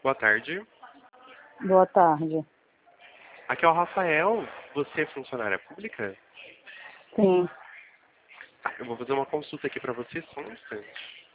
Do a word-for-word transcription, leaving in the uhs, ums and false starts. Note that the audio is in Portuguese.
Boa tarde. Boa tarde. Aqui é o Rafael. Você é funcionária pública? Sim. Tá, eu vou fazer uma consulta aqui pra você, só um instante.